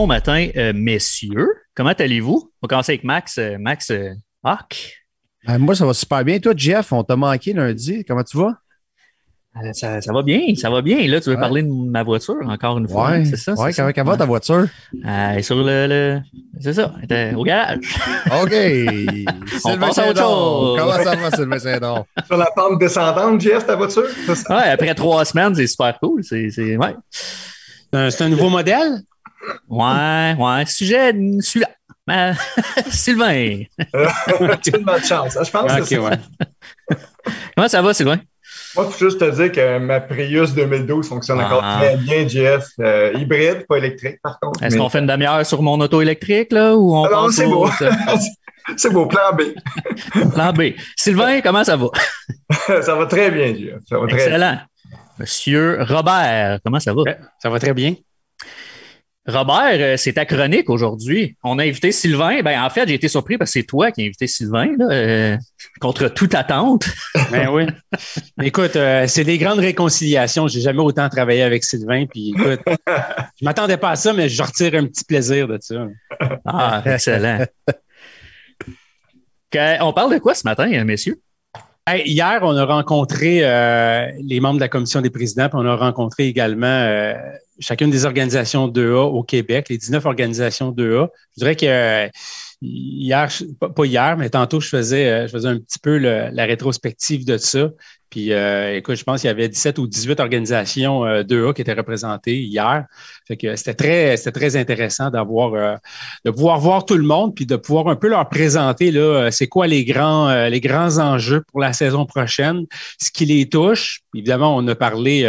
Bon matin, messieurs. Comment allez-vous? On va commencer avec Max. Max, Hawk. Moi, ça va super bien. Toi, Jeff, on t'a manqué lundi. Comment tu vas? Ça va bien, ça va bien. Là, tu veux Ouais. parler de ma voiture encore une fois, hein? Ouais. C'est ça? Ouais, C'est ça? comment va ta voiture? Sur c'est ça, elle était au garage. OK. On Sylvain passe à autre Saint-Don. chose. Comment ça va, Sylvain Saint-Don? Sur la pente descendante, Jeff, ta voiture? C'est ça? Ouais, après 3 semaines, c'est super cool. Ouais. C'est un nouveau modèle? Ouais. Sujet suivant. Sylvain. Tellement de chance. Je pense que c'est ça. Ouais. Comment ça va, Sylvain? Moi, il faut juste te dire que ma Prius 2012 fonctionne encore Ah. très bien, Jeff. Hybride, pas électrique, par contre. Est-ce qu'on fait une demi-heure sur mon auto électrique, là, ou on Ah non, passe c'est au beau. C'est beau, plan B. plan B? Sylvain, comment ça va? Ça va très bien, Jeff. Ça va très bien. Excellent. Monsieur Robert, comment ça va? Ouais, ça va très bien. Robert, c'est ta chronique aujourd'hui. On a invité Sylvain. Ben, en fait, j'ai été surpris parce que c'est toi qui as invité Sylvain, là, contre toute attente. Ben oui. Écoute, c'est des grandes réconciliations. J'ai jamais autant travaillé avec Sylvain. Puis écoute, je m'attendais pas à ça, mais je retire un petit plaisir de ça. Ah, excellent. On parle de quoi ce matin, messieurs? Hey, hier, on a rencontré les membres de la commission des présidents, puis on a rencontré également chacune des organisations 2A au Québec, les 19 organisations 2A. Je dirais que hier, pas hier, mais tantôt, je faisais un petit peu la rétrospective de ça. Puis, écoute, je pense qu'il y avait 17 ou 18 organisations 2A qui étaient représentées hier. Fait que c'était très intéressant de pouvoir voir tout le monde puis de pouvoir un peu leur présenter là, c'est quoi les grands enjeux pour la saison prochaine, ce qui les touche. Évidemment, on a parlé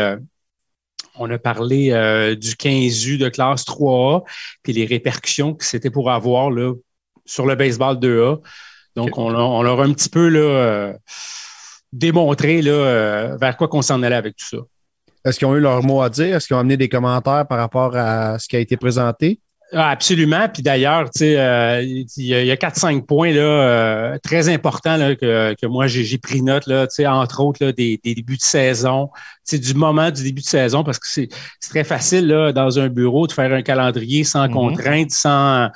du 15U de classe 3A puis les répercussions que c'était pour avoir là, sur le baseball 2A. Donc, on leur a un petit peu là, démontré là, vers quoi qu'on s'en allait avec tout ça. Est-ce qu'ils ont eu leur mot à dire? Est-ce qu'ils ont amené des commentaires par rapport à ce qui a été présenté? Ah, absolument. Puis d'ailleurs, tu sais, il y a 4-5 points là, très importants là, que moi j'ai pris note, là, tu sais, entre autres là, des débuts de saison, tu sais, du moment du début de saison, parce que c'est très facile là, dans un bureau de faire un calendrier sans contraintes, sans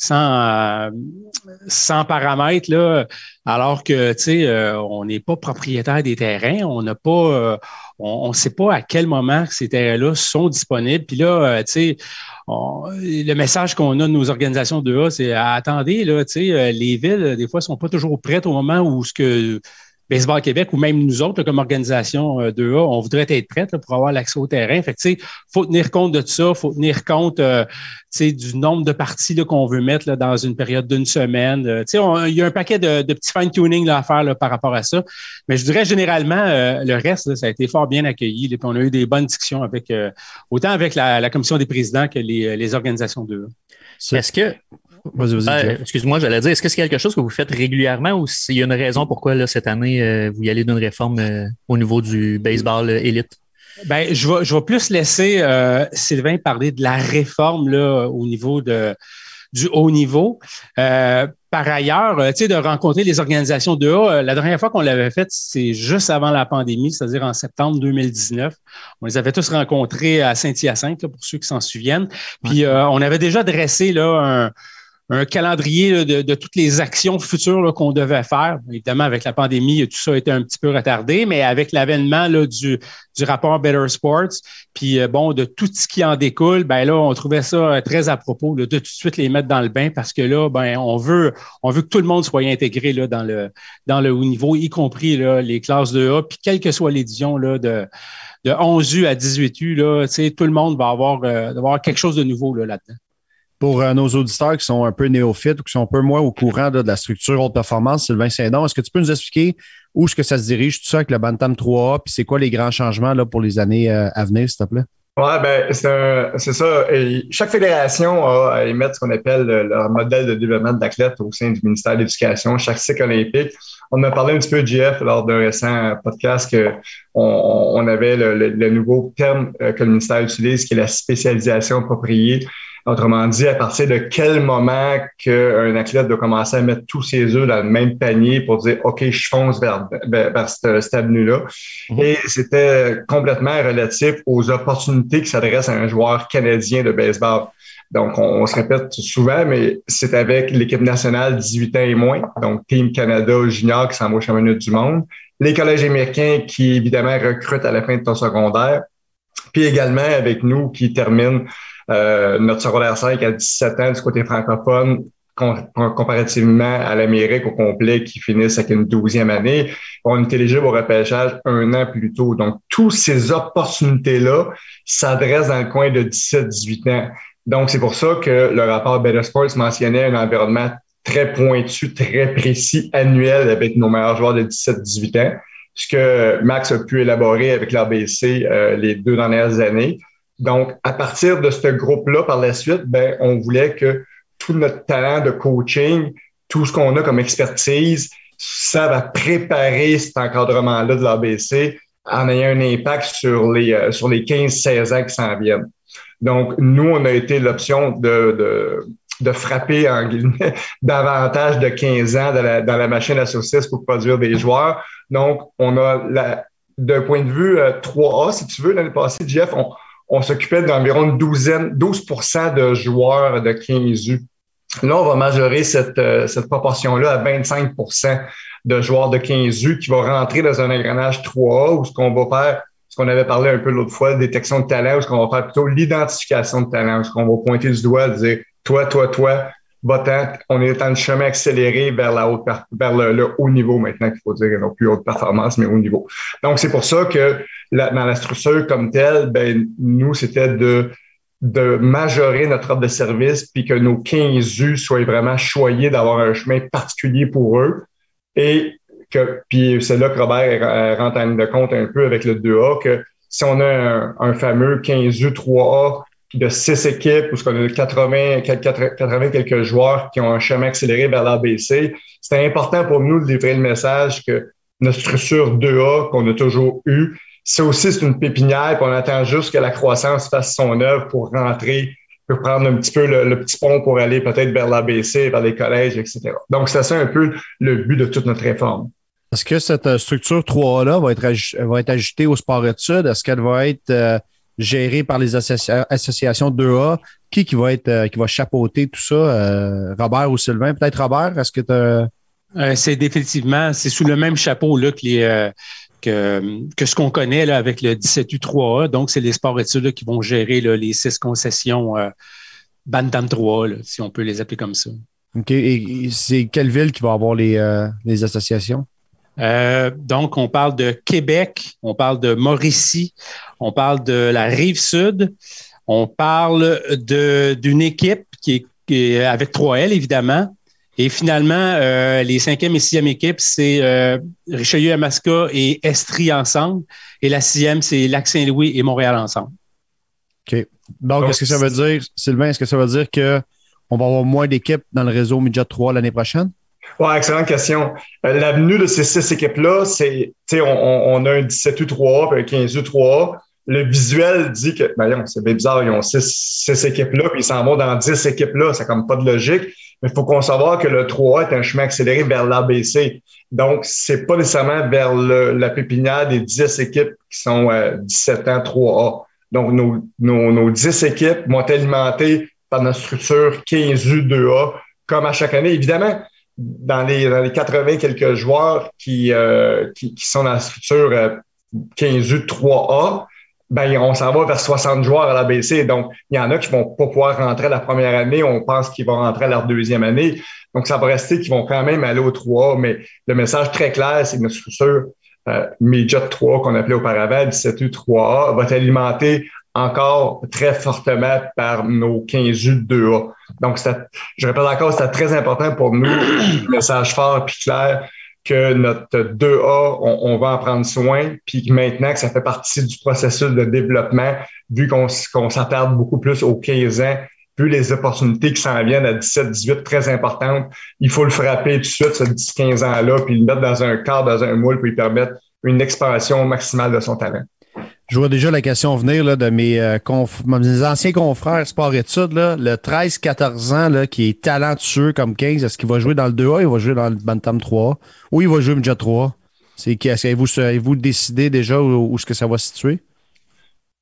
paramètres, là, alors que tu sais, on n'est pas propriétaire des terrains, on n'a pas on ne sait pas à quel moment ces terrains-là sont disponibles. Puis là, tu sais, le message qu'on a de nos organisations 2A, c'est attendez, là, tu sais, les villes, des fois, ne sont pas toujours prêtes au moment où ce que Baseball Québec ou même nous autres, là, comme organisation 2A, on voudrait être prêts pour avoir l'accès au terrain. Fait que, tu sais, faut tenir compte de ça, faut tenir compte, tu sais, du nombre de parties là, qu'on veut mettre là, dans une période d'une semaine. Tu sais, il y a un paquet de petits fine-tuning là, à faire là, par rapport à ça. Mais je dirais généralement, le reste, là, ça a été fort bien accueilli. Là, puis on a eu des bonnes discussions avec autant avec la commission des présidents que les organisations 2A. Est-ce que Vas-y, excuse-moi, j'allais dire, est-ce que c'est quelque chose que vous faites régulièrement ou s'il y a une raison pourquoi là, cette année, vous y allez d'une réforme au niveau du baseball élite? Ben, je vais plus laisser Sylvain parler de la réforme là, au niveau du haut niveau. Par ailleurs, tu sais, de rencontrer les organisations de A, la dernière fois qu'on l'avait fait, c'est juste avant la pandémie, c'est-à-dire en septembre 2019. On les avait tous rencontrés à Saint-Hyacinthe, là, pour ceux qui s'en souviennent. Puis, on avait déjà dressé là, un calendrier là, de toutes les actions futures là, qu'on devait faire. Évidemment, avec la pandémie, tout ça a été un petit peu retardé, mais avec l'avènement là, du rapport Better Sports, puis bon, de tout ce qui en découle, ben là, on trouvait ça très à propos là, de tout de suite les mettre dans le bain parce que là, ben, on veut que tout le monde soit intégré là, dans le haut niveau, y compris là, les classes de A, puis quelle que soit l'édition là, de 11U à 18U, là, tout le monde va avoir quelque chose de nouveau là, là-dedans. Pour nos auditeurs qui sont un peu néophytes ou qui sont un peu moins au courant là, de la structure haute performance, Sylvain Saint-Don, est-ce que tu peux nous expliquer où est-ce que ça se dirige, tout ça avec le Bantam 3A, puis c'est quoi les grands changements là, pour les années à venir, s'il te plaît? Ouais, ben, c'est ça. Et chaque fédération a à émettre ce qu'on appelle leur modèle de développement d'athlètes au sein du ministère de l'Éducation, chaque cycle olympique. On a parlé un petit peu de JF lors d'un récent podcast qu'on avait le nouveau terme que le ministère utilise, qui est la spécialisation appropriée. Autrement dit, à partir de quel moment qu'un athlète doit commencer à mettre tous ses œufs dans le même panier pour dire « OK, je fonce vers cette avenue-là ». Et c'était complètement relatif aux opportunités qui s'adressent à un joueur canadien de baseball. Donc, on se répète souvent, mais c'est avec l'équipe nationale 18 ans et moins, donc Team Canada Junior qui s'en va au championnat du monde, les collèges américains qui, évidemment, recrutent à la fin de ton secondaire, puis également avec nous qui terminent notre secondaire 5 à 17 ans du côté francophone, comparativement à l'Amérique au complet qui finissent avec une 12e année. On est éligible au repêchage 1 an plus tôt. Donc, toutes ces opportunités-là s'adressent dans le coin de 17-18 ans. Donc, c'est pour ça que le rapport Better Sports mentionnait un environnement très pointu, très précis, annuel avec nos meilleurs joueurs de 17-18 ans, ce que Max a pu élaborer avec l'ABC les 2 dernières années. Donc, à partir de ce groupe-là, par la suite, on voulait que tout notre talent de coaching, tout ce qu'on a comme expertise, ça va préparer cet encadrement-là de l'ABC en ayant un impact sur les 15-16 ans qui s'en viennent. Donc, nous, on a été l'option de frapper, en guillemets, davantage de 15 ans dans la machine à saucisses pour produire des joueurs. Donc, on a, d'un point de vue 3A, si tu veux, l'année passée, Jeff, on s'occupait d'environ 12% de joueurs de 15U. Là, on va majorer cette proportion-là à 25% de joueurs de 15U qui vont rentrer dans un engrenage 3A où ce qu'on va faire, ce qu'on avait parlé un peu l'autre fois, détection de talent, où ce qu'on va faire plutôt l'identification de talent, où ce qu'on va pointer du doigt et dire toi, va-t'en, on est dans le chemin accéléré vers le haut niveau maintenant qu'il faut dire, non plus haute performance, mais haut niveau. Donc, c'est pour ça que dans la structure comme telle, nous, c'était de majorer notre offre de service puis que nos 15U soient vraiment choyés d'avoir un chemin particulier pour eux. Et puis c'est là que Robert rentre en ligne de compte un peu avec le 2A, que si on a un fameux 15U 3A de 6 équipes où on a 80 quelques joueurs qui ont un chemin accéléré vers l'ABC, c'était important pour nous de livrer le message que notre structure 2A qu'on a toujours eue, ça aussi, c'est une pépinière, puis on attend juste que la croissance fasse son œuvre pour rentrer, pour prendre un petit peu le petit pont pour aller peut-être vers l'ABC, vers les collèges, etc. Donc, c'est ça un peu le but de toute notre réforme. Est-ce que cette structure 3A-là va être ajoutée au sport-études? Est-ce qu'elle va être gérée par les associations 2A? Qui va chapeauter tout ça? Robert ou Sylvain? Peut-être Robert, est-ce que c'est définitivement, c'est sous le même chapeau là, que ce qu'on connaît là, avec le 17U3A. Donc, c'est les sports-études là, qui vont gérer là, les 6 concessions Bantam 3A, là, si on peut les appeler comme ça. OK. Et c'est quelle ville qui va avoir les associations? Donc, on parle de Québec, on parle de Mauricie, on parle de la Rive-Sud, on parle d'une équipe qui est avec 3L, évidemment. Et finalement, les 5e et 6e équipes, c'est Richelieu-Yamaska et Estrie ensemble. Et la 6e, c'est Lac-Saint-Louis et Montréal ensemble. OK. Donc, est-ce que ça veut dire, Sylvain, est-ce que ça veut dire qu'on va avoir moins d'équipes dans le réseau Midget 3 l'année prochaine? Oui, excellente question. L'avenue de ces 6 équipes-là, c'est, on a un 17U3A et un 15U3A. Le visuel dit que, c'est bien bizarre, ils ont 6 équipes-là, puis ils s'en vont dans 10 équipes-là. Ça n'a comme pas de logique. Mais il faut concevoir que le 3A est un chemin accéléré vers l'ABC. Donc, c'est pas nécessairement vers la pépinière des 10 équipes qui sont 17 ans 3A. Donc, nos 10 équipes vont être alimentées par notre structure 15U2A, comme à chaque année. Évidemment, dans les 80 quelques joueurs qui sont dans la structure 15U3A, on s'en va vers 60 joueurs à l'ABC. Donc, il y en a qui vont pas pouvoir rentrer la première année. On pense qu'ils vont rentrer à leur deuxième année. Donc, ça va rester qu'ils vont quand même aller au 3A. Mais le message très clair, c'est que notre structure Midget 3 qu'on appelait auparavant, 17U3A, va être alimentée encore très fortement par nos 15U2A. Donc, je répète encore, c'était très important pour nous, le message fort et clair, que notre 2A, on va en prendre soin, puis maintenant que ça fait partie du processus de développement, vu qu'on s'attarde beaucoup plus aux 15 ans, vu les opportunités qui s'en viennent à 17, 18, très importantes, il faut le frapper tout de suite, ce 10-15 ans-là, puis le mettre dans un cadre, dans un moule, pour lui permettre une expansion maximale de son talent. Je vois déjà la question venir là, de mes anciens confrères sport-études, le 13-14 ans là, qui est talentueux comme 15, est-ce qu'il va jouer dans le 2A, il va jouer dans le Bantam 3A ou il va jouer Midget 3A? Est-ce que vous décidez déjà où est-ce que ça va se situer?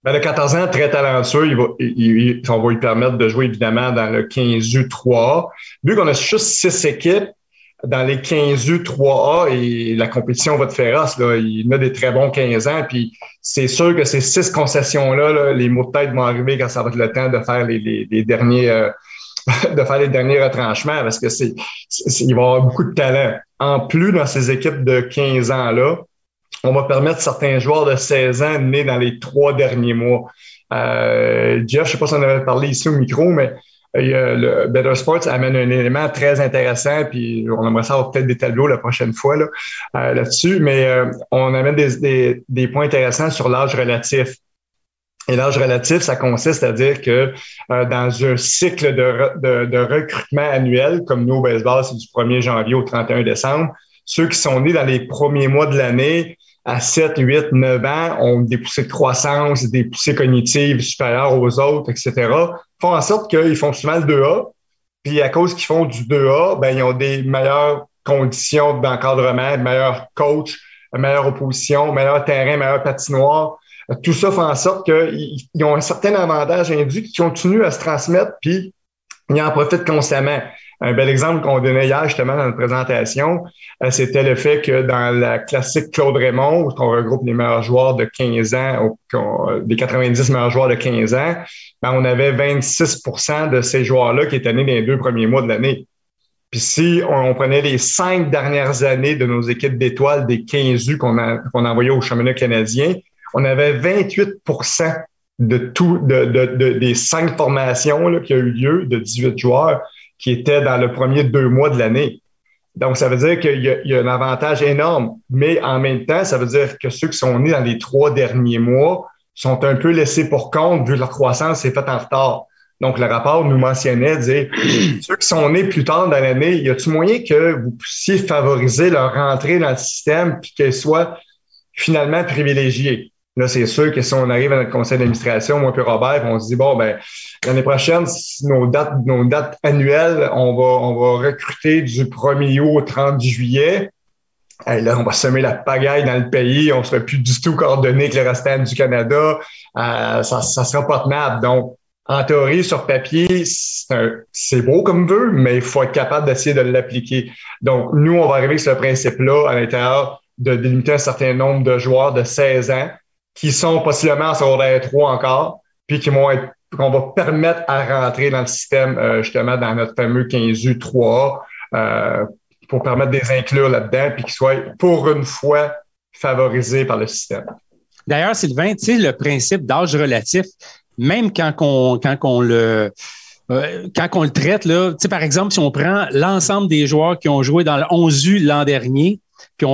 Ben, le 14 ans, très talentueux, on va lui permettre de jouer évidemment dans le 15U3A. Vu qu'on a juste 6 équipes dans les 15U3A et la compétition va être féroce, là, il y a des très bons 15 ans, puis c'est sûr que ces 6 concessions-là, là, les mots de tête vont arriver quand ça va être le temps de faire les derniers de faire les derniers retranchements parce que il va y avoir beaucoup de talent. En plus, dans ces équipes de 15 ans-là, on va permettre certains joueurs de 16 ans nés dans les 3 derniers mois. Jeff, je ne sais pas si on avait parlé ici au micro, mais le Better Sports amène un élément très intéressant, puis on aimerait savoir peut-être des tableaux la prochaine fois là-dessus, mais on amène des points intéressants sur l'âge relatif. Et l'âge relatif, ça consiste à dire que dans un cycle de recrutement annuel, comme nous au baseball, c'est du 1er janvier au 31 décembre, ceux qui sont nés dans les premiers mois de l'année, à 7, 8, 9 ans, ont des poussées de croissance, des poussées cognitives supérieures aux autres, etc., font en sorte qu'ils font souvent le 2A. Puis à cause qu'ils font du 2A, ben, ils ont des meilleures conditions d'encadrement, meilleurs coachs, meilleure opposition, meilleur terrain, meilleure patinoire. Tout ça fait en sorte qu'ils ont un certain avantage induit qui continue à se transmettre, puis ils en profitent constamment. Un bel exemple qu'on donnait hier, justement, dans notre présentation, c'était le fait que dans la classique Claude Raymond, où on regroupe les meilleurs joueurs de 15 ans, les 90 meilleurs joueurs de 15 ans, ben, on avait 26% de ces joueurs-là qui étaient nés dans les 2 premiers mois de l'année. Puis si on prenait les 5 dernières années de nos équipes d'étoiles des 15U qu'on envoyait au championnat canadien, on avait 28% des 5 formations là, qui ont eu lieu de 18 joueurs qui étaient dans le premier 2 mois de l'année. Donc, ça veut dire qu'il y a un avantage énorme. Mais en même temps, ça veut dire que ceux qui sont nés dans les 3 derniers mois sont un peu laissés pour compte vu que leur croissance s'est faite en retard. Donc, le rapport nous mentionnait, dire, ceux qui sont nés plus tard dans l'année, y a-t-il moyen que vous puissiez favoriser leur rentrée dans le système puis qu'elle soit finalement privilégiée? Là, c'est sûr que si on arrive à notre conseil d'administration, moi et Robert, on se dit, bon, ben, l'année prochaine, nos dates annuelles, on va recruter du 1er août au 30 juillet. Et là, on va semer la pagaille dans le pays. On ne sera plus du tout coordonné avec le restant du Canada. Ça sera pas tenable. Donc, en théorie, sur papier, c'est beau comme vœu, mais il faut être capable d'essayer de l'appliquer. Donc, nous, on va arriver avec ce principe-là à l'intérieur de délimiter un certain nombre de joueurs de 16 ans qui sont possiblement en secondaire 3 encore, puis qu'on va permettre à rentrer dans le système, justement, dans notre fameux 15U3A, pour permettre de les inclure là-dedans, puis qu'ils soient, pour une fois, favorisés par le système. D'ailleurs, Sylvain, tu sais, le principe d'âge relatif, même quand on le traite, là, tu sais, par exemple, si on prend l'ensemble des joueurs qui ont joué dans le 11U l'an dernier, puis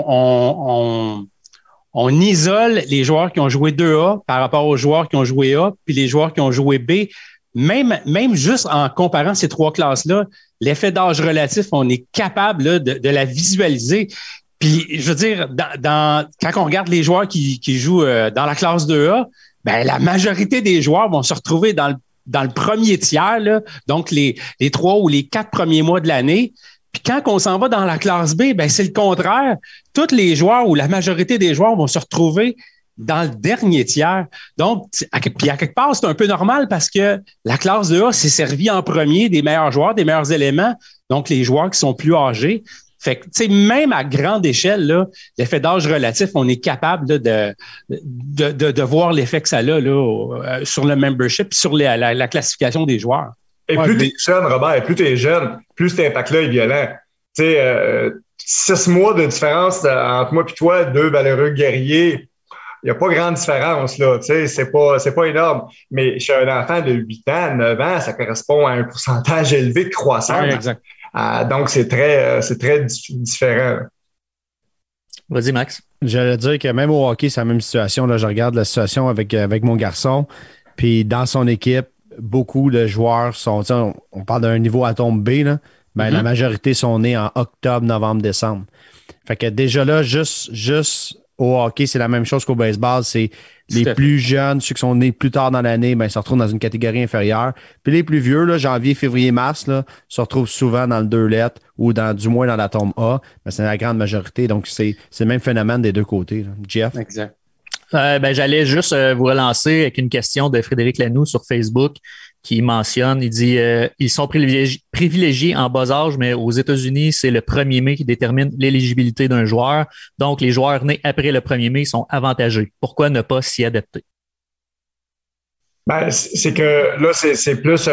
on isole les joueurs qui ont joué 2A par rapport aux joueurs qui ont joué A, puis les joueurs qui ont joué B. Même juste en comparant ces 3 classes-là, l'effet d'âge relatif, on est capable là, de la visualiser. Puis, je veux dire, quand on regarde les joueurs qui jouent dans la classe 2A, ben, la majorité des joueurs vont se retrouver dans le premier tiers, là, donc les 3 ou les 4 premiers mois de l'année. Puis quand on s'en va dans la classe B, ben c'est le contraire. Tous les joueurs ou la majorité des joueurs vont se retrouver dans le dernier tiers. Donc, puis à quelque part, c'est un peu normal parce que la classe 2A s'est servie en premier des meilleurs joueurs, des meilleurs éléments, donc les joueurs qui sont plus âgés. Fait que, tu sais, même à grande échelle, là, l'effet d'âge relatif, on est capable là, de voir l'effet que ça a là, sur le membership, sur la classification des joueurs. Et plus t'es jeune, Robert, plus t'es jeune, plus cet impact-là est violent. Tu sais, 6 mois de différence entre moi et toi, 2 valeureux guerriers, il n'y a pas grande différence, là. Tu sais, c'est pas énorme. Mais chez un enfant de 8 ans, 9 ans, ça correspond à un pourcentage élevé de croissance. Oui, exact. Donc, c'est très différent. Vas-y, Max. J'allais dire que même au hockey, c'est la même situation. Là, je regarde la situation avec mon garçon. Puis dans son équipe, beaucoup de joueurs sont, on parle d'un niveau atome B, là, ben, la majorité sont nés en octobre, novembre, décembre. Fait que déjà là, juste au hockey, c'est la même chose qu'au baseball. C'est les plus jeunes, ceux qui sont nés plus tard dans l'année, ben, se retrouvent dans une catégorie inférieure. Puis les plus vieux, là, janvier, février, mars, là, se retrouvent souvent dans le 2 lettres ou du moins dans l'atome A. Ben, c'est la grande majorité. Donc, c'est le même phénomène des deux côtés. Là. Jeff? Exact. J'allais juste vous relancer avec une question de Frédéric Lanoux sur Facebook qui mentionne, il dit ils sont privilégiés en bas âge, mais aux États-Unis, c'est le 1er mai qui détermine l'éligibilité d'un joueur. Donc, les joueurs nés après le 1er mai sont avantagés. Pourquoi ne pas s'y adapter? C'est que là, c'est plus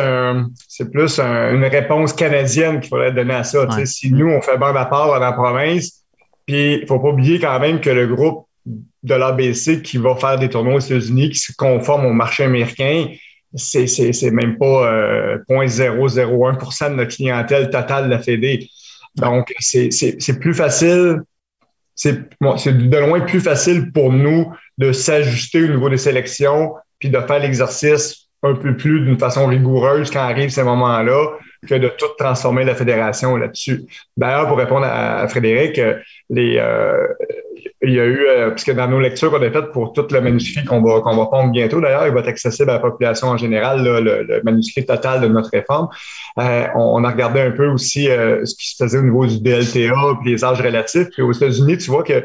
une réponse canadienne qu'il faudrait donner à ça. Ouais. Si nous, on fait bande à part dans la province, puis il faut pas oublier quand même que le groupe de l'ABC qui va faire des tournois aux États-Unis, qui se conforme au marché américain, c'est même pas 0,001% de notre clientèle totale de la Fédé. Donc, c'est plus facile, c'est de loin plus facile pour nous de s'ajuster au niveau des sélections puis de faire l'exercice un peu plus d'une façon rigoureuse quand arrivent ces moments-là que de tout transformer la fédération là-dessus. D'ailleurs, pour répondre à Frédéric, il y a eu, puisque dans nos lectures qu'on a faites pour tout le manuscrit qu'on va pondre bientôt, d'ailleurs, il va être accessible à la population en général, là, le manuscrit total de notre réforme. On a regardé un peu aussi ce qui se faisait au niveau du DLTA puis les âges relatifs. Puis aux États-Unis, tu vois que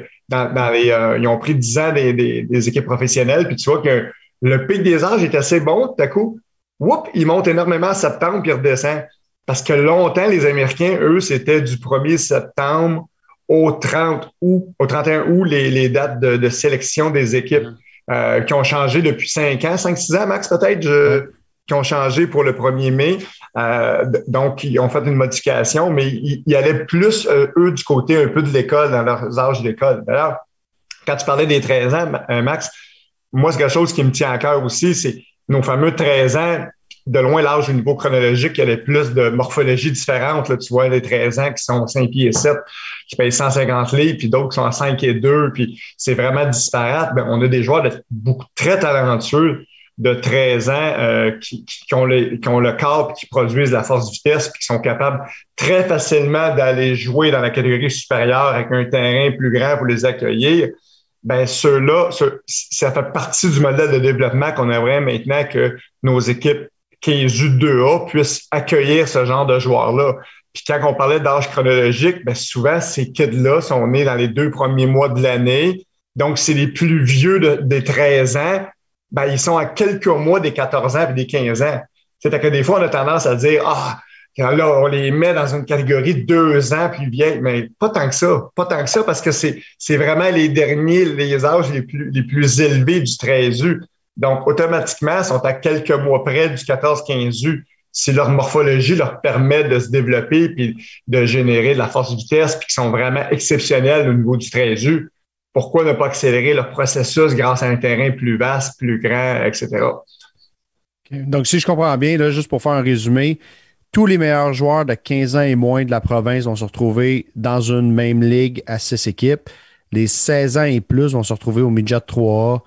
ils ont pris 10 ans des équipes professionnelles, puis tu vois que le pic des âges est assez bon, tout à coup. Il monte énormément en septembre, puis il redescend. Parce que longtemps, les Américains, eux, c'était du 1er septembre au 30 août, au 31 août, les dates de sélection des équipes qui ont changé depuis 5-6 ans, Max, peut-être, qui ont changé pour le 1er mai. Donc, ils ont fait une modification, mais ils allaient plus, eux, du côté un peu de l'école, dans leurs âges d'école. D'ailleurs, quand tu parlais des 13 ans, Max, moi, c'est quelque chose qui me tient à cœur aussi, c'est nos fameux 13 ans. De loin, l'âge au niveau chronologique, il y avait plus de morphologie différente. Là, tu vois, les 13 ans qui sont 5 pieds et 7, qui payent 150 livres, puis d'autres qui sont à 5 et 2, puis c'est vraiment disparate. On a des joueurs très talentueux de 13 ans qui ont le corps, puis qui produisent la force de vitesse, puis qui sont capables très facilement d'aller jouer dans la catégorie supérieure avec un terrain plus grand pour les accueillir. Ceux-là, ça fait partie du modèle de développement qu'on aimerait maintenant que nos équipes 15U 2A puissent accueillir ce genre de joueurs-là. Puis quand on parlait d'âge chronologique, souvent, ces kids-là sont nés dans les 2 premiers mois de l'année. Donc, c'est les plus vieux des 13 ans. Ils sont à quelques mois des 14 ans et des 15 ans. C'est-à-dire que des fois, on a tendance à dire là, on les met dans une catégorie de 2 ans plus vieilles, mais pas tant que ça. Pas tant que ça, parce que c'est vraiment les âges les plus élevés du 13U. Donc, automatiquement, ils sont à quelques mois près du 14-15U. Si leur morphologie leur permet de se développer puis de générer de la force de vitesse puis qu'ils sont vraiment exceptionnels au niveau du 13U, pourquoi ne pas accélérer leur processus grâce à un terrain plus vaste, plus grand, etc. Okay. Donc, si je comprends bien, là, juste pour faire un résumé, tous les meilleurs joueurs de 15 ans et moins de la province vont se retrouver dans une même ligue à 6 équipes. Les 16 ans et plus vont se retrouver au midget 3A.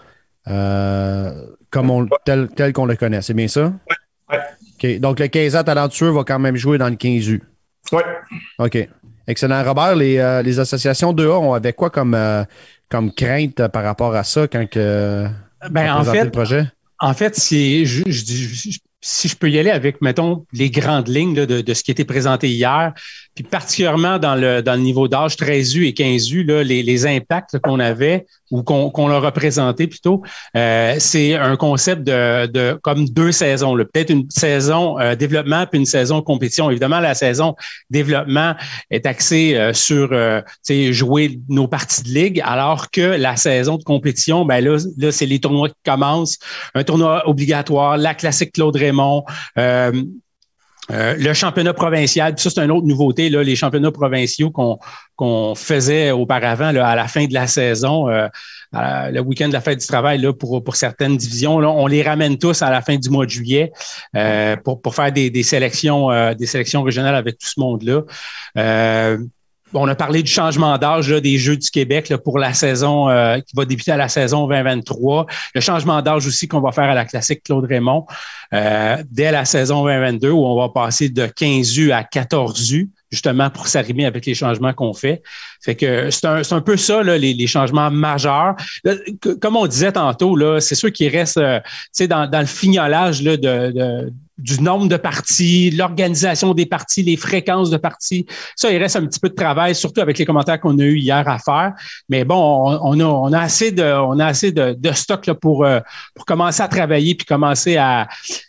Tel qu'on le connaît, c'est bien ça? Oui. OK. Donc, le 15 ans talentueux va quand même jouer dans le 15U. Oui. OK. Excellent. Robert, les associations 2A avaient quoi comme crainte par rapport à ça quand on présentait le projet? En fait, si je peux y aller avec, mettons, les grandes lignes là, de ce qui a été présenté hier, puis particulièrement dans le niveau d'âge 13U et 15U, là, les impacts qu'on avait ou qu'on leur a présenté plutôt, c'est un concept de comme 2 saisons. Peut-être une saison développement puis une saison compétition. Évidemment, la saison développement est axée sur jouer nos parties de ligue, alors que la saison de compétition, là, c'est les tournois qui commencent, un tournoi obligatoire, la classique Claude Raymond, le championnat provincial, puis ça, c'est une autre nouveauté, là, les championnats provinciaux qu'on faisait auparavant là, à la fin de la saison, le week-end de la fête du travail là, pour certaines divisions. Là, on les ramène tous à la fin du mois de juillet pour faire des sélections régionales avec tout ce monde-là. On a parlé du changement d'âge là, des Jeux du Québec là, pour la saison qui va débuter à la saison 2023. Le changement d'âge aussi qu'on va faire à la classique Claude Raymond dès la saison 2022 où on va passer de 15U à 14U justement pour s'arrimer avec les changements qu'on fait. Fait que c'est un peu ça, là, les changements majeurs. Là, comme on disait tantôt, là, c'est sûr qu'il reste dans le fignolage là, du nombre de parties, l'organisation des parties, les fréquences de parties. Ça, il reste un petit peu de travail, surtout avec les commentaires qu'on a eu hier à faire. Mais bon, on a assez de stock là, pour commencer à travailler puis commencer à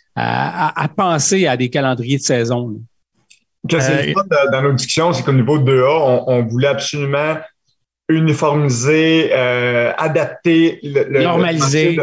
penser à des calendriers de saison. Là. Que c'est le fun dans nos discussions, c'est qu'au niveau de 2A, on voulait absolument uniformiser, adapter normaliser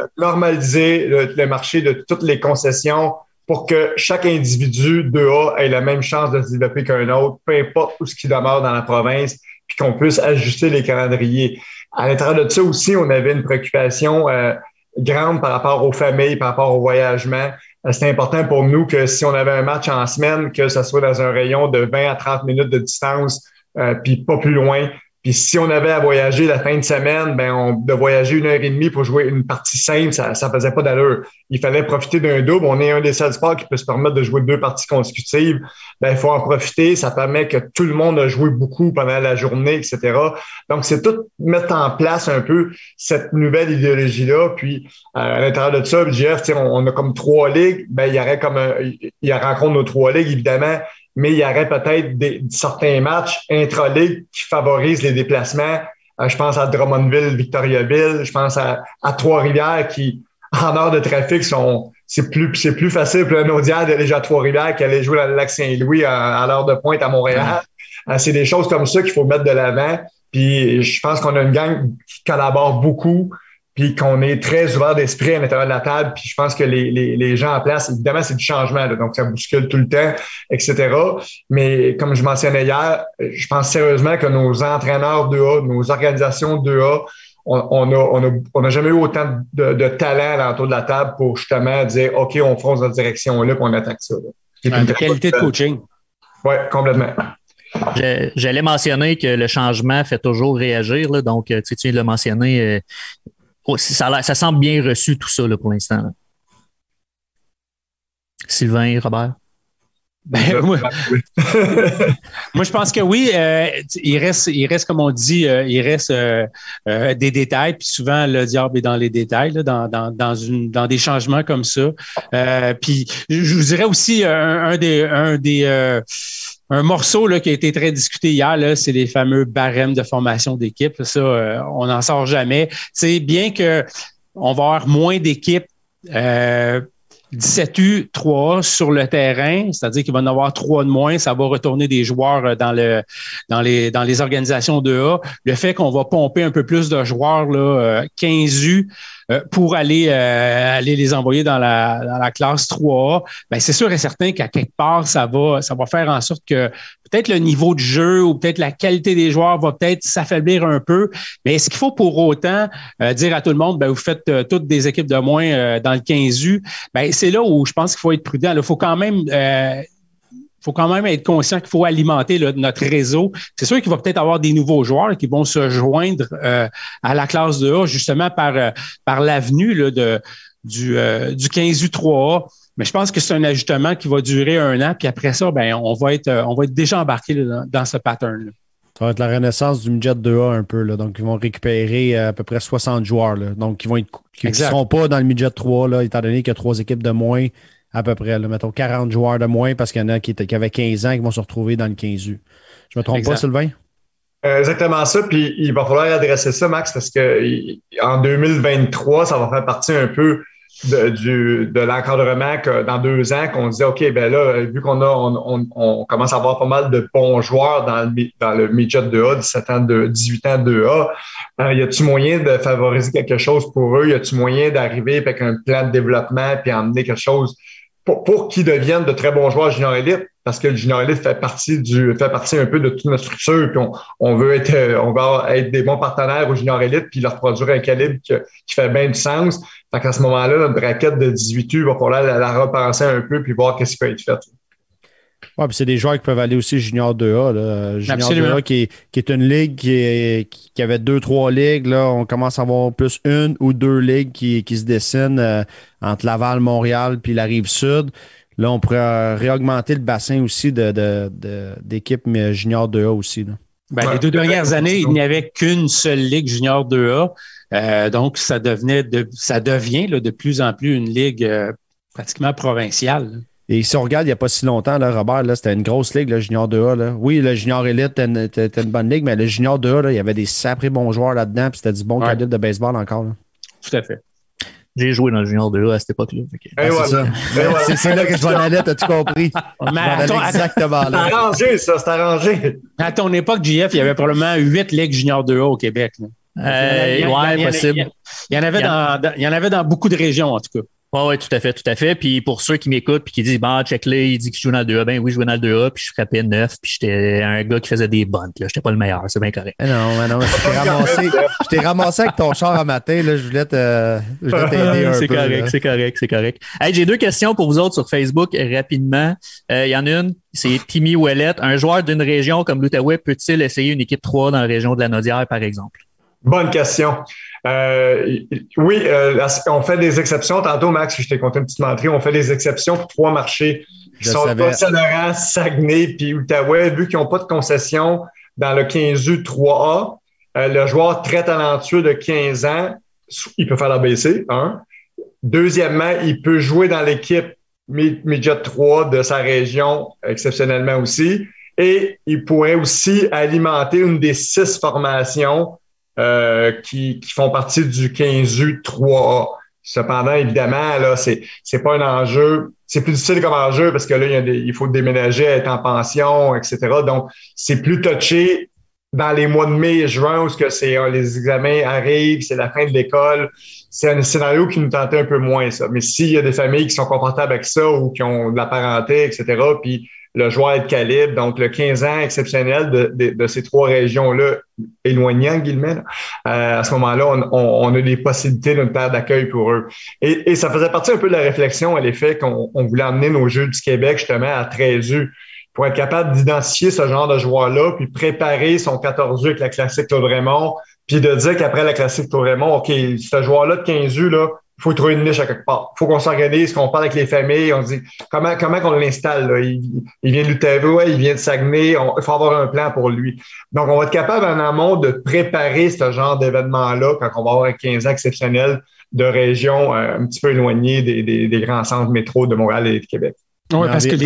le marché de toutes les concessions pour que chaque individu 2A ait la même chance de se développer qu'un autre, peu importe où ce qui demeure dans la province, puis qu'on puisse ajuster les calendriers. À l'intérieur de ça aussi, on avait une préoccupation grande par rapport aux familles, par rapport au voyagement. C'était important pour nous que si on avait un match en semaine, que ça soit dans un rayon de 20 à 30 minutes de distance, puis pas plus loin. Puis si on avait à voyager la fin de semaine, de voyager 1h30 pour jouer une partie simple, ça faisait pas d'allure. Il fallait profiter d'un double. On est un des seuls sports qui peut se permettre de jouer 2 parties consécutives. Il faut en profiter. Ça permet que tout le monde a joué beaucoup pendant la journée, etc. Donc, c'est tout mettre en place un peu cette nouvelle idéologie-là. Puis, à l'intérieur de ça, Jeff, on a comme 3 ligues. Il y aurait il y a rencontre nos 3 ligues, évidemment. Mais il y aurait peut-être certains matchs intra-ligue qui favorisent les déplacements. Je pense à Drummondville, Victoriaville. Je pense à Trois-Rivières qui, en heure de trafic, c'est plus facile pour un auditeur d'aller jouer à Trois-Rivières qu'aller jouer dans le lac Saint-Louis à l'heure de pointe à Montréal. C'est des choses comme ça qu'il faut mettre de l'avant. Puis je pense qu'on a une gang qui collabore beaucoup, puis qu'on est très ouvert d'esprit à l'intérieur de la table. Puis je pense que les gens en place, évidemment, c'est du changement, là, donc ça bouscule tout le temps, etc. Mais comme je mentionnais hier, je pense sérieusement que nos entraîneurs 2A, nos organisations 2A, on n'a jamais eu autant de talent à l'entour de la table pour justement dire « OK, on fonce dans cette direction-là, puis on attaque ça. » La qualité de coaching. Oui, complètement. J'allais mentionner que le changement fait toujours réagir. Là, donc, tu l'as mentionné, ça semble bien reçu tout ça là, pour l'instant. Là. Sylvain, Robert? Moi, je pense que oui. Il reste, comme on dit, des détails. Puis souvent, le diable est dans les détails, là, dans des changements comme ça. Puis je vous dirais aussi un morceau là, qui a été très discuté hier, là, c'est les fameux barèmes de formation d'équipe. Ça, on n'en sort jamais. C'est bien que on va avoir moins d'équipes 17U, 3A sur le terrain, c'est-à-dire qu'il va en avoir 3 de moins, ça va retourner des joueurs dans les organisations 2A. Le fait qu'on va pomper un peu plus de joueurs, là, 15U, pour aller les envoyer dans la classe 3A, c'est sûr et certain qu'à quelque part, ça va faire en sorte que peut-être le niveau de jeu ou peut-être la qualité des joueurs va peut-être s'affaiblir un peu. Mais est-ce qu'il faut pour autant dire à tout le monde, vous faites toutes des équipes de moins dans le 15U? C'est là où je pense qu'il faut être prudent. Il faut quand même être conscient qu'il faut alimenter notre réseau. C'est sûr qu'il va peut-être avoir des nouveaux joueurs qui vont se joindre à la classe 2A justement par l'avenue là, du 15U 3A. Mais je pense que c'est un ajustement qui va durer 1 an. Puis après ça, on va être déjà embarqué là, dans ce pattern-là. Ça va être la renaissance du midget 2A un peu. Là. Donc, ils vont récupérer à peu près 60 joueurs. Là. Donc, qui ne seront pas dans le midget 3, là, étant donné qu'il y a 3 équipes de moins à peu près. Là. Mettons 40 joueurs de moins parce qu'il y en a qui avaient 15 ans qui vont se retrouver dans le 15U. Je me trompe pas, Sylvain? Exactement ça. Puis, il va falloir adresser ça, Max, parce que en 2023, ça va faire partie un peu de l'encadrement que dans 2 ans qu'on disait OK, là, vu qu'on commence à avoir pas mal de bons joueurs dans le midget 2A, 18 ans 2A, y a-tu moyen de favoriser quelque chose pour eux? Y a-tu moyen d'arriver avec un plan de développement puis emmener quelque chose pour qu'ils deviennent de très bons joueurs junior élite? Parce que le junior élite fait partie un peu de toute notre structure, puis on va être des bons partenaires au junior élite, puis leur produire un calibre qui fait bien du sens. Fait qu'à ce moment-là, notre braquette de 18U va falloir la repenser un peu puis voir qu'est-ce qui peut être fait. Oui, puis c'est des joueurs qui peuvent aller aussi junior 2A. Là. Junior Absolument. 2A qui est une ligue qui avait 2-3 ligues. Là, on commence à avoir plus 1 ou 2 ligues qui se dessinent entre Laval, Montréal puis la Rive-Sud. Là, on pourrait réaugmenter le bassin aussi d'équipes junior 2A aussi. Là. Les 2 dernières années, il n'y avait qu'une seule ligue junior 2A. Donc, ça devient là, de plus en plus une ligue pratiquement provinciale. Et si on regarde, il n'y a pas si longtemps, là, Robert, là, c'était une grosse ligue, le Junior 2A. Là. Oui, le Junior Elite était une bonne ligue, mais le Junior 2A, là, il y avait des sacrés bons joueurs là-dedans, puis c'était du bon calibre de baseball encore. Là. Tout à fait. J'ai joué dans le Junior 2A à cette époque-là. C'est là que je m'en allais, t'as-tu compris? Exactement là. C'est arrangé, ça, c'est arrangé. À ton époque, JF, il y avait probablement 8 ligues Junior 2A au Québec. Possible. Il y en avait dans beaucoup de régions, en tout cas. Oui, tout à fait. Puis pour ceux qui m'écoutent puis qui disent, check-le, il dit que je joue dans le 2A. Ben oui, je jouais dans le 2A, puis je frappais 9, puis j'étais un gars qui faisait des bunts. J'étais pas le meilleur, c'est bien correct. Non, je t'ai ramassé avec ton char à matin, là, je voulais t'aider un peu. C'est correct. Hey, j'ai 2 questions pour vous autres sur Facebook rapidement. Il y en a une, c'est Timmy Ouellette. Un joueur d'une région comme l'Outaouais peut-il essayer une équipe 3 dans la région de la Naudière, par exemple? Bonne question. Oui, on fait des exceptions. Tantôt, Max, je t'ai compté une petite menterie. On fait des exceptions pour 3 marchés qui sont Saint-Laurent, Saguenay puis Outaouais. Vu qu'ils n'ont pas de concession dans le 15U 3A, le joueur très talentueux de 15 ans, il peut faire l'ABC, un. Deuxièmement, il peut jouer dans l'équipe Midget 3 de sa région, exceptionnellement aussi. Et il pourrait aussi alimenter une des 6 formations qui font partie du 15U 3A. Cependant, évidemment, là, c'est pas un enjeu. C'est plus difficile comme enjeu parce que là, il faut déménager, être en pension, etc. Donc, c'est plus touché dans les mois de mai et juin où les examens arrivent, c'est la fin de l'école. C'est un scénario qui nous tentait un peu moins, ça. Mais s'il y a des familles qui sont confortables avec ça ou qui ont de la parenté, etc., puis le joueur est de calibre, donc le 15 ans exceptionnel de ces 3 régions-là, éloignées, en guillemets, à ce moment-là, on a des possibilités d'une terre d'accueil pour eux. Et ça faisait partie un peu de la réflexion, à l'effet qu'on voulait emmener nos Jeux du Québec, justement, à 13U, pour être capable d'identifier ce genre de joueur-là, puis préparer son 14U avec la Classique Claude Raymond, puis de dire qu'après la Classique Claude Raymond, OK, ce joueur-là de 15U, là, il faut trouver une niche à quelque part. Il faut qu'on s'organise, qu'on parle avec les familles, on dit comment qu'on l'installe. Là? Il vient de l'Outaouais, il vient de Saguenay, il faut avoir un plan pour lui. Donc, on va être capable en amont de préparer ce genre d'événement-là quand on va avoir un 15 ans exceptionnel de régions un petit peu éloignées des grands centres métro de Montréal et de Québec. Oui, parce que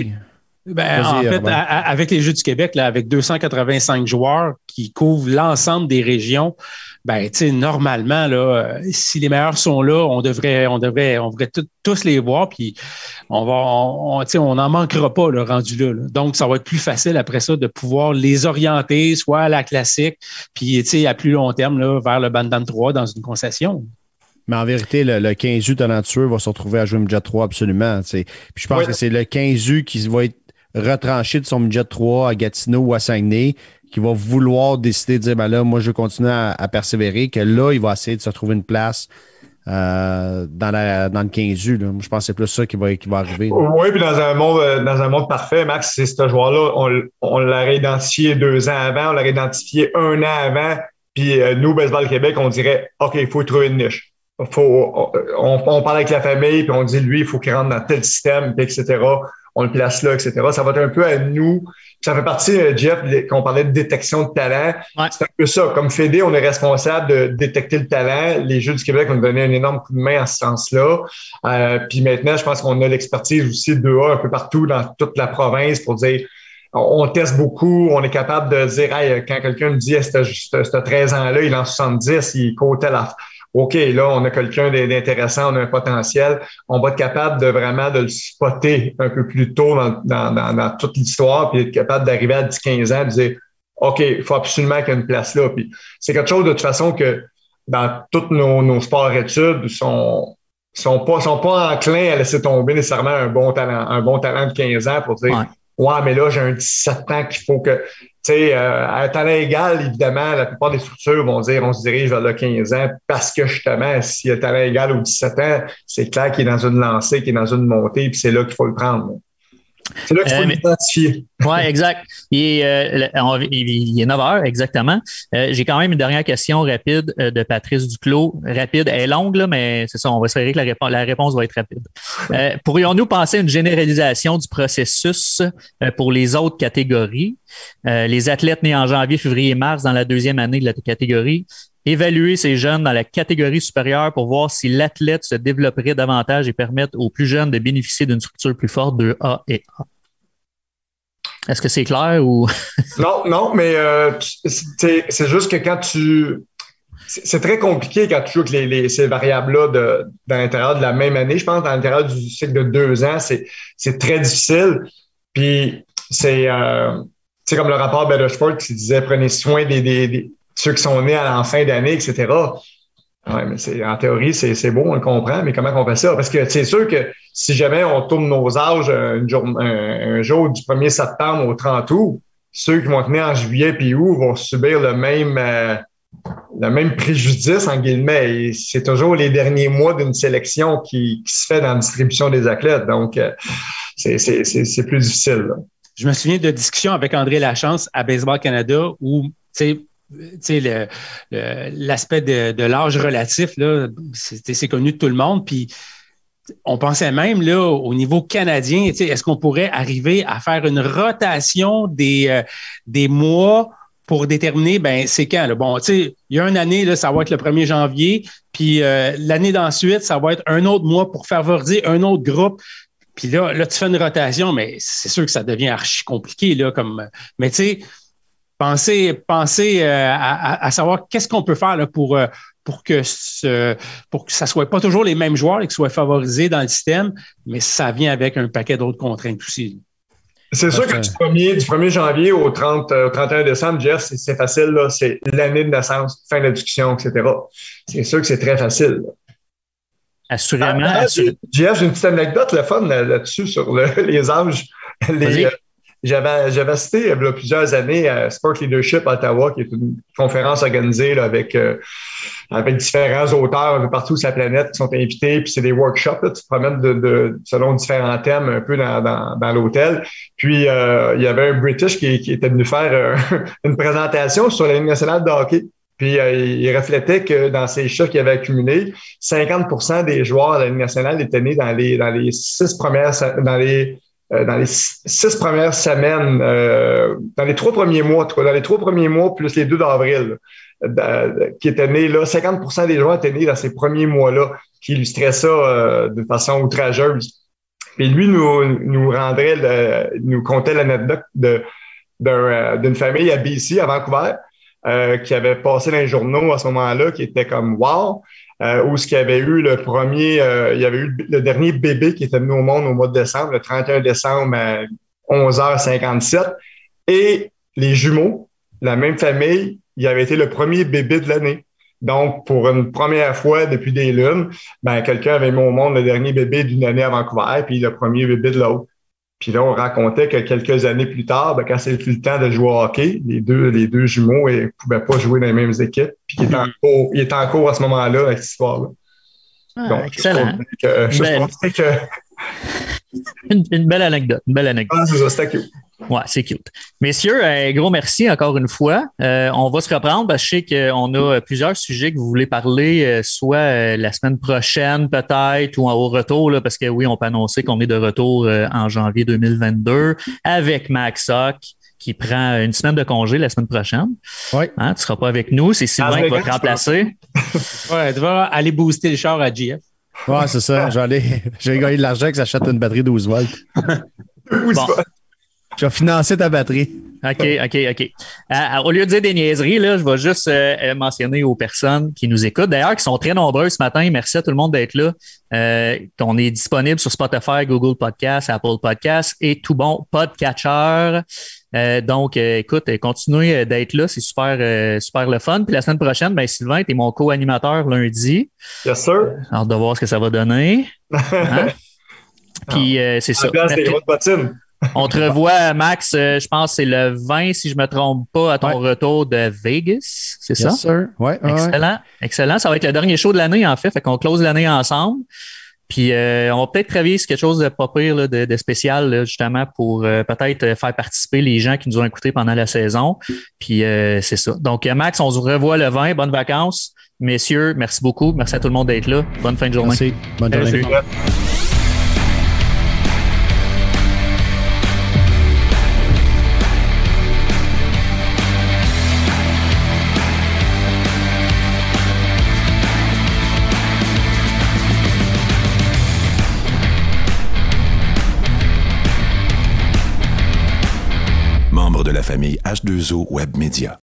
avec les Jeux du Québec, là, avec 285 joueurs qui couvrent l'ensemble des régions, normalement, là, si les meilleurs sont là, on devrait tous les voir, puis on n'en manquera pas, le rendu là. Donc, ça va être plus facile après ça de pouvoir les orienter, soit à la classique, puis à plus long terme, là, vers le Bantam 3 dans une concession. Mais en vérité, le 15U talentueux va se retrouver à jouer Midget 3 absolument. Puis je pense que c'est le 15U qui va être retranché de son Midget 3 à Gatineau ou à Saguenay qui va vouloir décider de dire là, moi, je vais continuer à persévérer, que là, il va essayer de se trouver une place dans le 15U. Là. Je pense que c'est plus ça qui va arriver. Là. Oui, puis dans un monde parfait, Max, c'est ce joueur-là, on l'aurait identifié 2 ans avant, on l'aurait identifié 1 an avant, puis nous, Baseball Québec, on dirait OK, il faut trouver une niche. On parle avec la famille, puis on dit, lui, il faut qu'il rentre dans tel système, puis etc. On le place là, etc. Ça va être un peu à nous. Ça fait partie, Jeff, qu'on parlait de détection de talent. Ouais. C'est un peu ça. Comme Fédé, on est responsable de détecter le talent. Les Jeux du Québec vont donner un énorme coup de main en ce sens-là. Puis maintenant, je pense qu'on a l'expertise aussi de 2A un peu partout dans toute la province pour dire, on teste beaucoup, on est capable de dire, hey, quand quelqu'un me dit, ce 13 ans-là, il est en 70, il court tel affaire. OK, là, on a quelqu'un d'intéressant, on a un potentiel. On va être capable de vraiment de le spotter un peu plus tôt dans toute l'histoire, puis être capable d'arriver à 10-15 ans et de dire OK, il faut absolument qu'il y ait une place là. Puis c'est quelque chose de toute façon que dans tous nos sports-études sont pas enclins à laisser tomber nécessairement un bon talent de 15 ans pour dire ouais, mais là, j'ai un 17 ans qu'il faut que. Tu sais, à un talent égal, évidemment, la plupart des structures vont dire on se dirige vers le 15 ans parce que justement, s'il y a talent égal au 17 ans, c'est clair qu'il est dans une lancée, qu'il est dans une montée, puis c'est là qu'il faut le prendre. C'est là qu'il faut l'identifier. Oui, exact. Il est 9 heures, exactement. J'ai quand même une dernière question rapide de Patrice Duclos. Rapide, elle est longue, là, mais c'est ça, on va espérer que la réponse va être rapide. Pourrions-nous penser à une généralisation du processus pour les autres catégories? Les athlètes nés en janvier, février et mars dans la deuxième année de la catégorie. Évaluer ces jeunes dans la catégorie supérieure pour voir si l'athlète se développerait davantage et permettre aux plus jeunes de bénéficier d'une structure plus forte de A et A. Est-ce que c'est clair ou... Non, mais c'est juste que quand tu... C'est très compliqué quand tu joues avec ces variables-là dans l'intérieur de la même année. Je pense que dans l'intérieur du cycle de 2 ans, c'est très difficile. Puis c'est comme le rapport Bettersport qui disait « Prenez soin des ceux qui sont nés en fin d'année, etc. » Ouais, mais en théorie, c'est beau, on le comprend, mais comment on fait ça? Parce que c'est sûr que si jamais on tourne nos âges un jour du 1er septembre au 30 août, ceux qui vont être nés en juillet puis août vont subir le même préjudice, en guillemets. Et c'est toujours les derniers mois d'une sélection qui se fait dans la distribution des athlètes. Donc, c'est plus difficile. Là. Je me souviens de discussions avec André Lachance à Baseball Canada où, tu sais, l'aspect de l'âge relatif, là, c'est connu de tout le monde. Puis, on pensait même, là, au niveau canadien, est-ce qu'on pourrait arriver à faire une rotation des mois pour déterminer, c'est quand? Là? Bon, tu sais, il y a une année, là, ça va être le 1er janvier, puis l'année d'ensuite, ça va être un autre mois pour favoriser un autre groupe. Puis là, tu fais une rotation, mais c'est sûr que ça devient archi compliqué, là, mais tu sais, pensez à savoir qu'est-ce qu'on peut faire là, pour que ça soit pas toujours les mêmes joueurs et qu'ils soient favorisés dans le système, mais ça vient avec un paquet d'autres contraintes aussi. C'est sûr que du 1er janvier au 31 décembre, Jeff, c'est facile, là, c'est l'année de naissance, fin de la discussion, etc. C'est sûr que c'est très facile. Là. Assurément. Jeff, j'ai une petite anecdote, le fun là-dessus, sur les âges. J'avais assisté il y a plusieurs années à Sport Leadership à Ottawa, qui est une conférence organisée là, avec différents auteurs un peu partout sur la planète qui sont invités. Puis c'est des workshops, là, tu te promènes selon différents thèmes un peu dans l'hôtel. Puis il y avait un British qui était venu faire une présentation sur la Ligue nationale de hockey. Puis il reflétait que dans ces chiffres qu'il avait accumulés, 50% des joueurs de la Ligue nationale étaient nés dans les 6 premières semaines, dans les 3 premiers mois, plus les 2 d'avril, qui étaient nés là. 50% des joueurs étaient nés dans ces premiers mois-là, qui illustraient ça de façon outrageuse. Puis lui nous contait l'anecdote d'une famille à BC, à Vancouver, qui avait passé dans les journaux à ce moment-là, qui était comme wow, où il y avait eu le dernier bébé qui était venu au monde au mois de décembre, le 31 décembre à 11h57, et les jumeaux, la même famille, il avait été le premier bébé de l'année. Donc, pour une première fois depuis des lunes, quelqu'un avait mis au monde le dernier bébé d'une année à Vancouver, puis le premier bébé de l'autre. Puis là, on racontait que quelques années plus tard, quand c'était le temps de jouer au hockey, les deux jumeaux ne pouvaient pas jouer dans les mêmes équipes. Puis il était en cours à ce moment-là avec cette histoire-là. Donc, excellent. Une belle anecdote. Ah, c'est ça, c'était cute. Ouais, c'est cute. Messieurs, gros merci encore une fois. On va se reprendre parce que je sais qu'on a plusieurs sujets que vous voulez parler, soit la semaine prochaine peut-être ou au retour, là, parce que oui, on peut annoncer qu'on est de retour en janvier 2022 avec Max Hock qui prend une semaine de congé la semaine prochaine. Oui. Hein, tu ne seras pas avec nous, c'est Sylvain qui va te remplacer. Ouais, tu vas aller booster le char à GF. Ouais, c'est ça. Je vais gagner de l'argent que ça achète une batterie 12 volts. Bon. Je vais financer ta batterie. OK. Au lieu de dire des niaiseries, là, je vais juste mentionner aux personnes qui nous écoutent, d'ailleurs, qui sont très nombreuses ce matin. Merci à tout le monde d'être là. On est disponible sur Spotify, Google Podcasts, Apple Podcasts et tout bon podcatcher. Donc, écoute, continuez d'être là. C'est super le fun. Puis la semaine prochaine, Sylvain, tu es mon co-animateur lundi. Yes, sir. Hâte de voir ce que ça va donner. Hein? Puis, c'est ça. On te revoit, Max, je pense que c'est le 20, si je ne me trompe pas, à ton retour de Vegas. C'est ça? Yes, sir. Ouais, Excellent. Ça va être le dernier show de l'année, en fait. Fait qu'on close l'année ensemble. Puis, on va peut-être travailler sur quelque chose de pas pire, là, de spécial, là, justement, pour peut-être faire participer les gens qui nous ont écoutés pendant la saison. Puis, c'est ça. Donc, Max, on se revoit le 20. Bonnes vacances. Messieurs, merci beaucoup. Merci à tout le monde d'être là. Bonne fin de journée. Merci. Bonne journée. membre de la famille H2O Web Media.